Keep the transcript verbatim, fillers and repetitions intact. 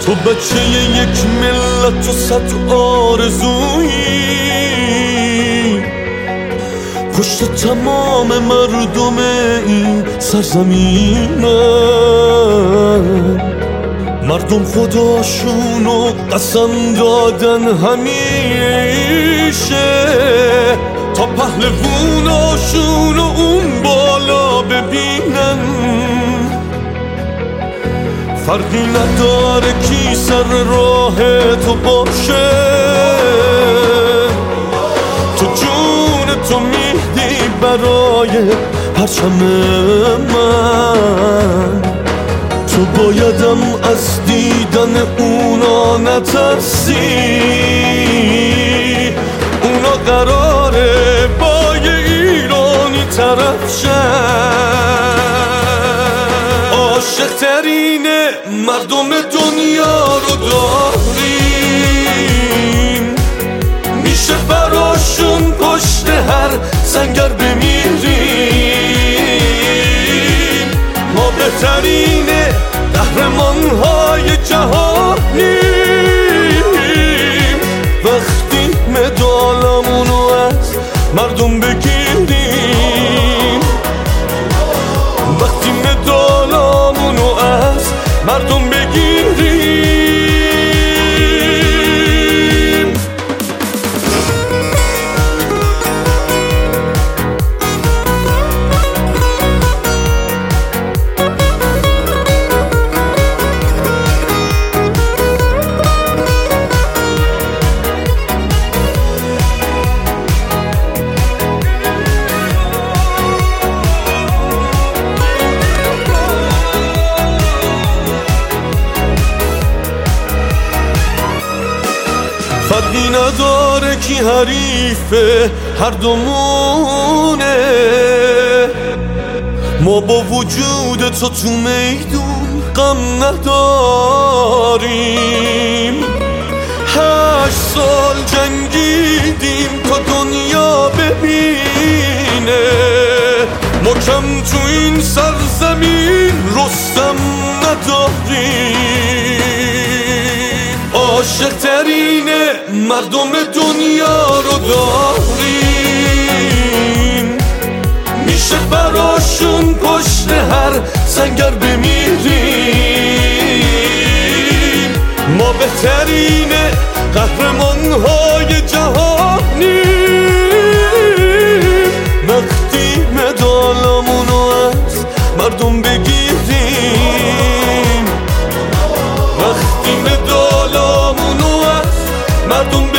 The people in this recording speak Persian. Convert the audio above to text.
تو بچه یک ملت و صد آرزویی، پشت تمام مردم این سرزمینم. مردم خداشونو قسم دادن همیشه تا پهلووناشونو اون بالا ببینن. فرقی نداره کی سر راه تو باشه، تو جون تو میدی برای پرچم من. تو بایدم از دیدن اونا نترسی، اونا قراره با یه ایرانی طرف شن. عاشق ترین مردم دنیا رو داریم، میشه براشون پشت هر سنگر بمیریم. ما بهترین قهرمان‌های جهانیم، وقتی مدالمونو از مردم بگیریم، وقتی مدالمونو از مردم بگیریم. فرقی نداره کی حریفه، هر دومونه. ما با وجود تو تو میدون غم نداریم. هشت سال جنگیدیم تا دنیا ببینه، ما کم تو این سرزمین رستم نداریم. عاشق ترین مردم دنیا رو داریم، میشه براشون پشت هر سنگر بمیریم. ما بهترین قهرمان‌های جهانیم، وقتی مدالمونو از مردم بگیریم، وقتی مدالمونو از مردم